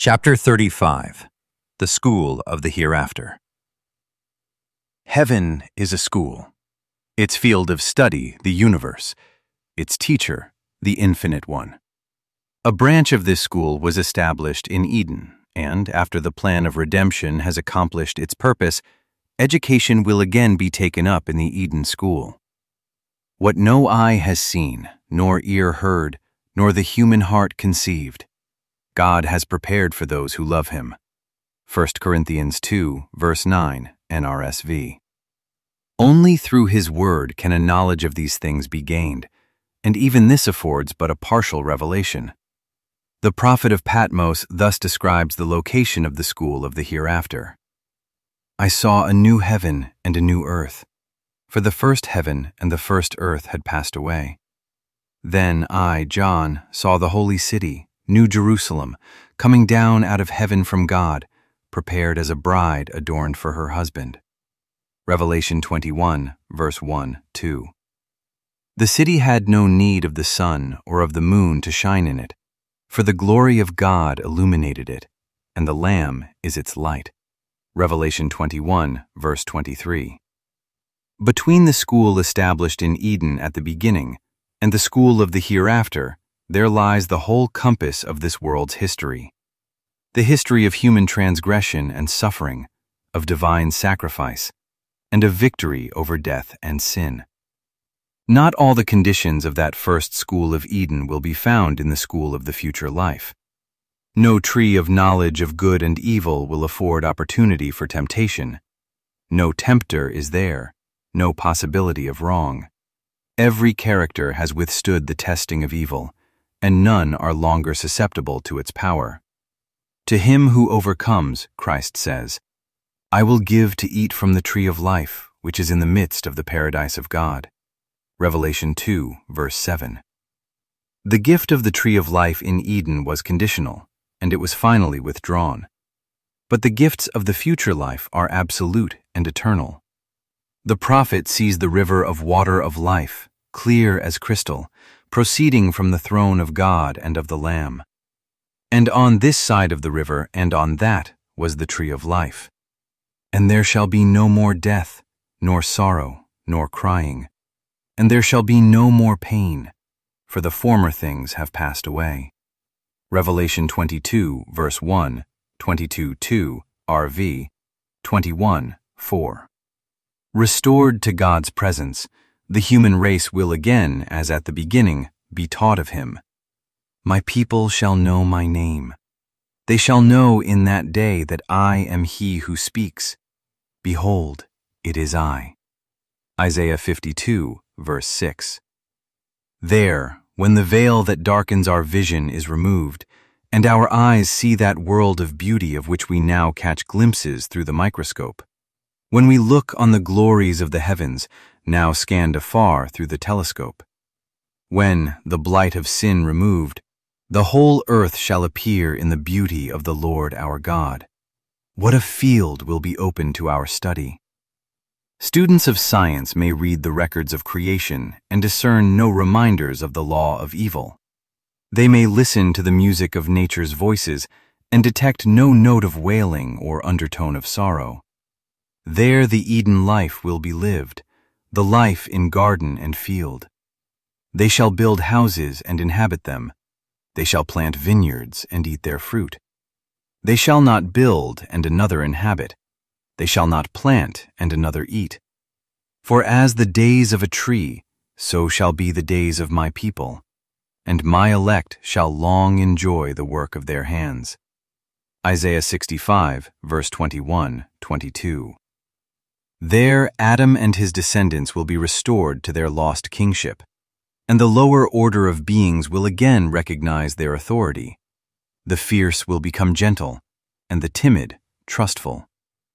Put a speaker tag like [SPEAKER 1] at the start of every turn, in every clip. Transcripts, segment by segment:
[SPEAKER 1] Chapter 35. The School of the Hereafter. Heaven is a school. Its field of study, the universe. Its teacher, the Infinite One. A branch of this school was established in Eden, and after the plan of redemption has accomplished its purpose, education will again be taken up in the Eden School. What no eye has seen, nor ear heard, nor the human heart conceived, God has prepared for those who love Him. 1 Corinthians 2, verse 9, NRSV. Only through His Word can a knowledge of these things be gained, and even this affords but a partial revelation. The prophet of Patmos thus describes the location of the school of the hereafter. I saw a new heaven and a new earth, for the first heaven and the first earth had passed away. Then I, John, saw the holy city, New Jerusalem, coming down out of heaven from God, prepared as a bride adorned for her husband. Revelation 21, verse 1-2. The city had no need of the sun or of the moon to shine in it, for the glory of God illuminated it, and the Lamb is its light. Revelation 21, verse 23. Between the school established in Eden at the beginning and the school of the hereafter, there lies the whole compass of this world's history. The history of human transgression and suffering, of divine sacrifice, and of victory over death and sin. Not all the conditions of that first school of Eden will be found in the school of the future life. No tree of knowledge of good and evil will afford opportunity for temptation. No tempter is there, no possibility of wrong. Every character has withstood the testing of evil, and none are longer susceptible to its power. To him who overcomes, Christ says, I will give to eat from the tree of life, which is in the midst of the paradise of God. Revelation 2, verse 7. The gift of the tree of life in Eden was conditional, and it was finally withdrawn. But the gifts of the future life are absolute and eternal. The prophet sees the river of water of life, clear as crystal, proceeding from the throne of God and of the Lamb. And on this side of the river and on that was the tree of life. And there shall be no more death, nor sorrow, nor crying. And there shall be no more pain, for the former things have passed away. Revelation 22, verse 1, 22:2, RV, 21:4. Restored to God's presence, the human race will again, as at the beginning, be taught of Him. My people shall know my name. They shall know in that day that I am He who speaks. Behold, it is I. Isaiah 52, verse 6. There, when the veil that darkens our vision is removed, and our eyes see that world of beauty of which we now catch glimpses through the microscope, when we look on the glories of the heavens, now scanned afar through the telescope, when, the blight of sin removed, the whole earth shall appear in the beauty of the Lord our God, what a field will be open to our study. Students of science may read the records of creation and discern no reminders of the law of evil. They may listen to the music of nature's voices and detect no note of wailing or undertone of sorrow. There the Eden life will be lived, the life in garden and field. They shall build houses and inhabit them. They shall plant vineyards and eat their fruit. They shall not build and another inhabit. They shall not plant and another eat. For as the days of a tree, so shall be the days of my people, and my elect shall long enjoy the work of their hands. Isaiah 65, verse 21-22. There Adam and his descendants will be restored to their lost kingship, and the lower order of beings will again recognize their authority. The fierce will become gentle, and the timid trustful.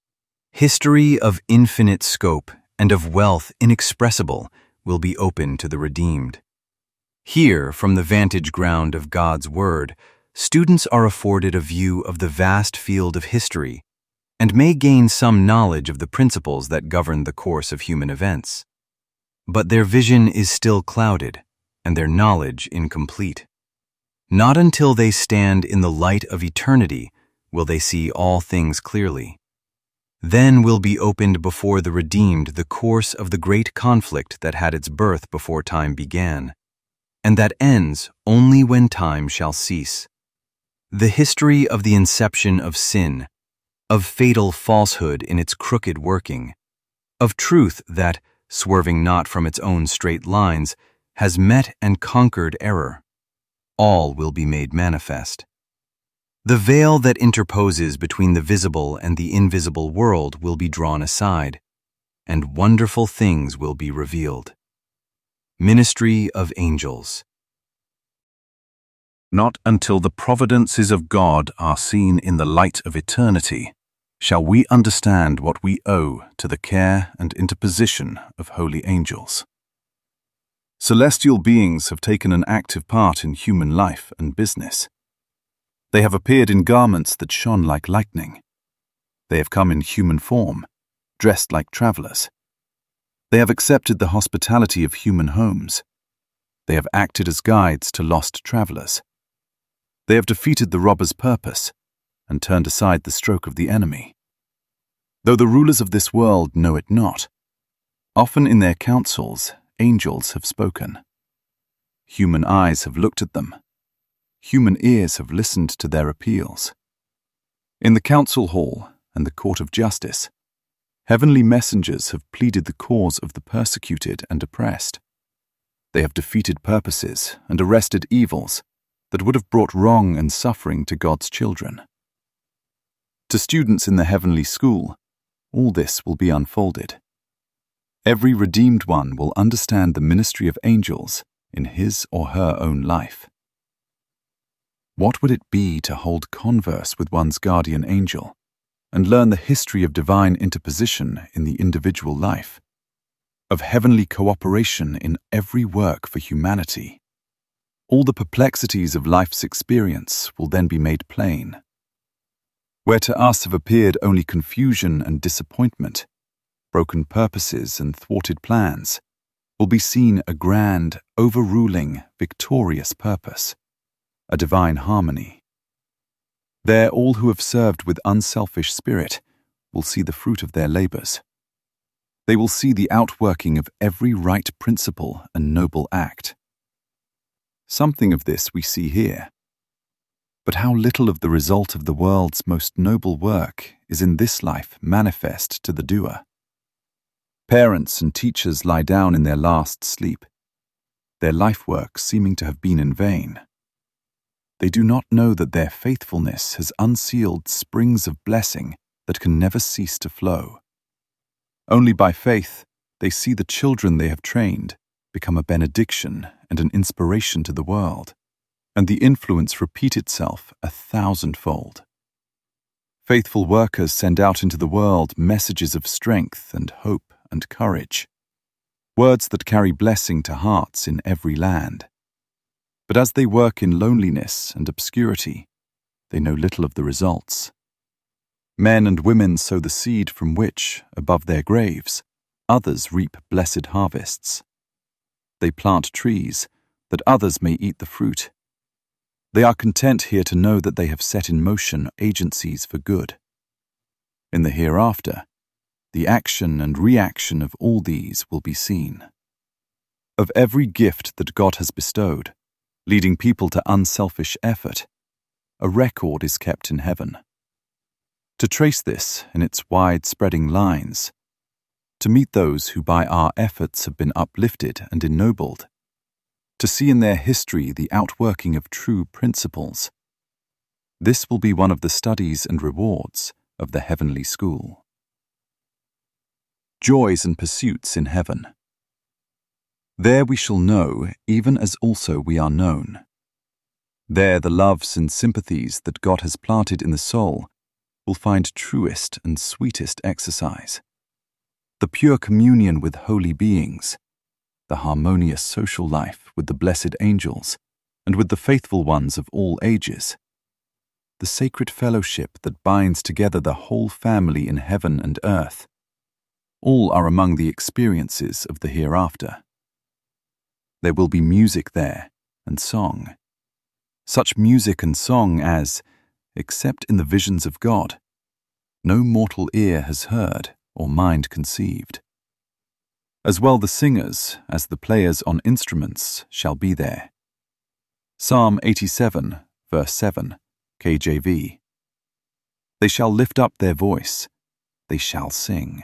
[SPEAKER 1] History of infinite scope and of wealth inexpressible will be open to the redeemed. Here, from the vantage ground of God's Word, students are afforded a view of the vast field of history and may gain some knowledge of the principles that govern the course of human events. But their vision is still clouded, and their knowledge incomplete. Not until they stand in the light of eternity will they see all things clearly. Then will be opened before the redeemed the course of the great conflict that had its birth before time began, and that ends only when time shall cease. The history of the inception of sin, of fatal falsehood in its crooked working, of truth that, swerving not from its own straight lines, has met and conquered error. All will be made manifest. The veil that interposes between the visible and the invisible world will be drawn aside, and wonderful things will be revealed. Ministry of Angels.
[SPEAKER 2] Not until the providences of God are seen in the light of eternity shall we understand what we owe to the care and interposition of holy angels. Celestial beings have taken an active part in human life and business. They have appeared in garments that shone like lightning. They have come in human form, dressed like travelers. They have accepted the hospitality of human homes. They have acted as guides to lost travelers. They have defeated the robber's purpose and turned aside the stroke of the enemy. Though the rulers of this world know it not, often in their councils angels have spoken. Human eyes have looked at them. Human ears have listened to their appeals. In the council hall and the court of justice, heavenly messengers have pleaded the cause of the persecuted and oppressed. They have defeated purposes and arrested evils that would have brought wrong and suffering to God's children. To students in the heavenly school, all this will be unfolded. Every redeemed one will understand the ministry of angels in his or her own life. What would it be to hold converse with one's guardian angel and learn the history of divine interposition in the individual life, of heavenly cooperation in every work for humanity? All the perplexities of life's experience will then be made plain. Where to us have appeared only confusion and disappointment, broken purposes and thwarted plans, will be seen a grand, overruling, victorious purpose, a divine harmony. There all who have served with unselfish spirit will see the fruit of their labors. They will see the outworking of every right principle and noble act. Something of this we see here. But how little of the result of the world's most noble work is in this life manifest to the doer. Parents and teachers lie down in their last sleep, their life work seeming to have been in vain. They do not know that their faithfulness has unsealed springs of blessing that can never cease to flow. Only by faith they see the children they have trained become a benediction and an inspiration to the world, and the influence repeat itself 1,000-fold. Faithful workers send out into the world messages of strength and hope and courage, words that carry blessing to hearts in every land. But as they work in loneliness and obscurity, they know little of the results. Men and women sow the seed from which, above their graves, others reap blessed harvests. They plant trees, that others may eat the fruit. They are content here to know that they have set in motion agencies for good. In the hereafter, the action and reaction of all these will be seen. Of every gift that God has bestowed, leading people to unselfish effort, a record is kept in heaven. To trace this in its wide-spreading lines, to meet those who by our efforts have been uplifted and ennobled, to see in their history the outworking of true principles. This will be one of the studies and rewards of the heavenly school. Joys and pursuits in heaven. There we shall know, even as also we are known. There the loves and sympathies that God has planted in the soul will find truest and sweetest exercise. The pure communion with holy beings, the harmonious social life with the blessed angels and with the faithful ones of all ages, the sacred fellowship that binds together the whole family in heaven and earth, all are among the experiences of the hereafter. There will be music there and song, such music and song as, except in the visions of God. No mortal ear has heard or mind conceived. As well the singers as the players on instruments shall be there. Psalm 87, verse 7, KJV. They shall lift up their voice, they shall sing.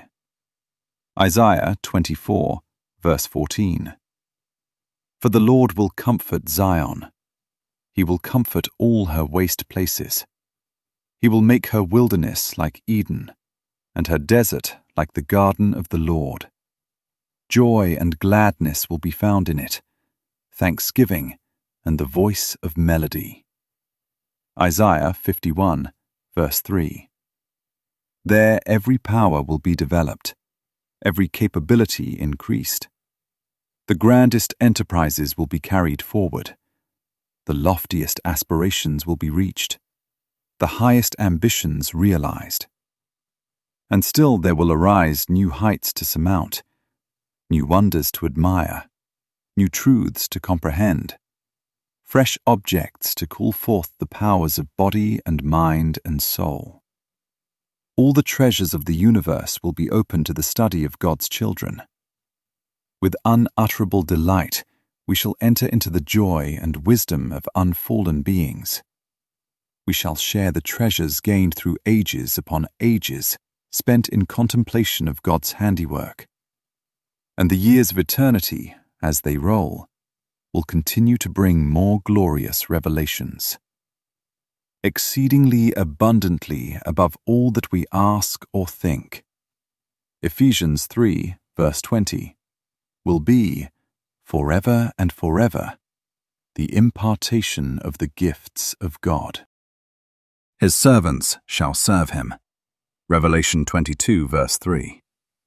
[SPEAKER 2] Isaiah 24, verse 14. For the Lord will comfort Zion. He will comfort all her waste places. He will make her wilderness like Eden, and her desert like the garden of the Lord. Joy and gladness will be found in it, thanksgiving and the voice of melody. Isaiah 51, verse 3. There every power will be developed, every capability increased. The grandest enterprises will be carried forward. The loftiest aspirations will be reached, the highest ambitions realized. And still there will arise new heights to surmount, new wonders to admire, new truths to comprehend, fresh objects to call forth the powers of body and mind and soul. All the treasures of the universe will be open to the study of God's children. With unutterable delight, we shall enter into the joy and wisdom of unfallen beings. We shall share the treasures gained through ages upon ages, spent in contemplation of God's handiwork. And the years of eternity, as they roll, will continue to bring more glorious revelations. Exceedingly abundantly above all that we ask or think. Ephesians 3, verse 20, will be, forever and forever, the impartation of the gifts of God. His servants shall serve him. Revelation 22, verse 3.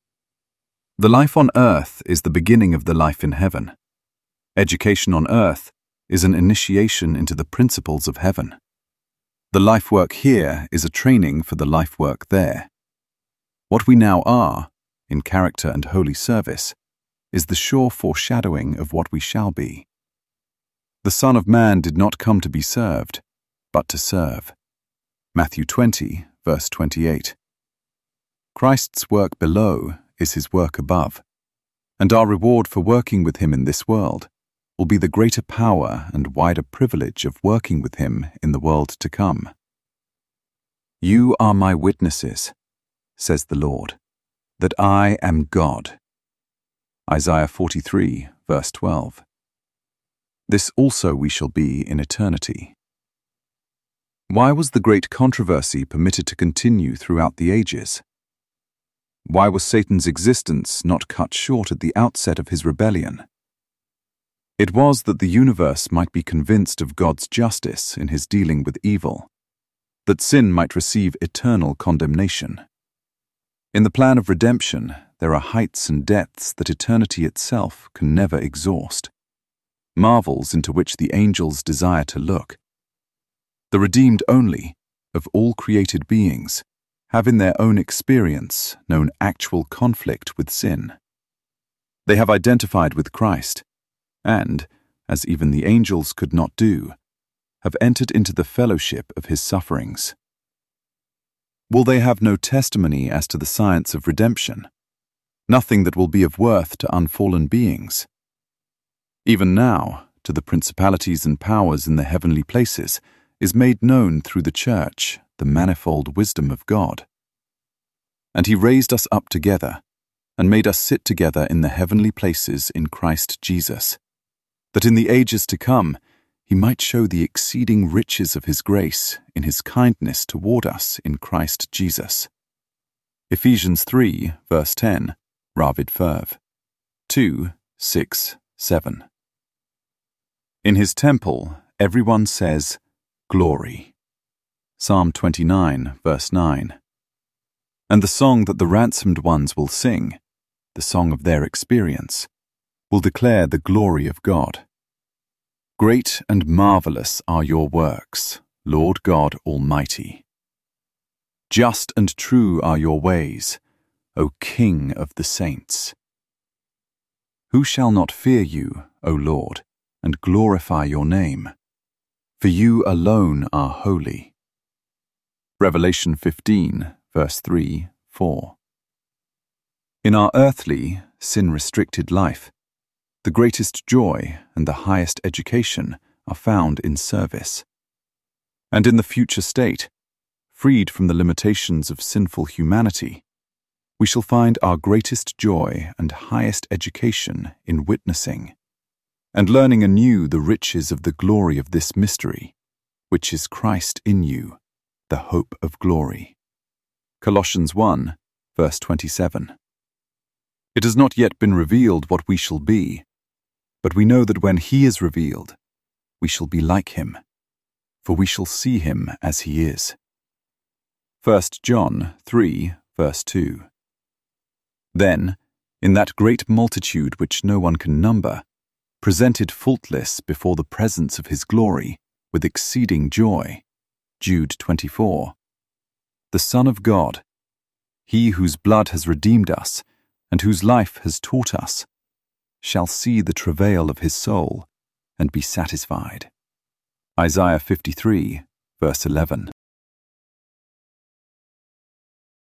[SPEAKER 2] The life on earth is the beginning of the life in heaven. Education on earth is an initiation into the principles of heaven. The life work here is a training for the life work there. What we now are, in character and holy service, is the sure foreshadowing of what we shall be. The Son of Man did not come to be served, but to serve. Matthew 20, verse 28. Christ's work below is his work above, and our reward for working with him in this world will be the greater power and wider privilege of working with him in the world to come. You are my witnesses, says the Lord, that I am God. Isaiah 43, verse 12. This also we shall be in eternity. Why was the great controversy permitted to continue throughout the ages? Why was Satan's existence not cut short at the outset of his rebellion? It was that the universe might be convinced of God's justice in his dealing with evil, that sin might receive eternal condemnation. In the plan of redemption, there are heights and depths that eternity itself can never exhaust, marvels into which the angels desire to look. The redeemed only, of all created beings, have in their own experience known actual conflict with sin. They have identified with Christ, and, as even the angels could not do, have entered into the fellowship of his sufferings. Will they have no testimony as to the science of redemption? Nothing that will be of worth to unfallen beings? Even now, to the principalities and powers in the heavenly places, is made known through the Church the manifold wisdom of God. And he raised us up together, and made us sit together in the heavenly places in Christ Jesus, that in the ages to come he might show the exceeding riches of his grace in his kindness toward us in Christ Jesus. Ephesians 3, verse 10, Ravid Ferv. 2, 6, 7. In his temple, everyone says, Glory. Psalm 29, verse 9. And the song that the ransomed ones will sing, the song of their experience, will declare the glory of God. Great and marvelous are your works, Lord God Almighty. Just and true are your ways, O King of the saints. Who shall not fear you, O Lord, and glorify your name? For you alone are holy. Revelation 15, verse 3, 4. In our earthly, sin-restricted life, the greatest joy and the highest education are found in service. And in the future state, freed from the limitations of sinful humanity, we shall find our greatest joy and highest education in witnessing, and learning anew the riches of the glory of this mystery, which is Christ in you, the hope of glory. Colossians 1, verse 27. It has not yet been revealed what we shall be, but we know that when he is revealed, we shall be like him, for we shall see him as he is. 1 John 3, verse 2. Then, in that great multitude which no one can number, presented faultless before the presence of his glory, with exceeding joy, Jude 24. The Son of God, he whose blood has redeemed us, and whose life has taught us, shall see the travail of his soul, and be satisfied. Isaiah 53, verse 11.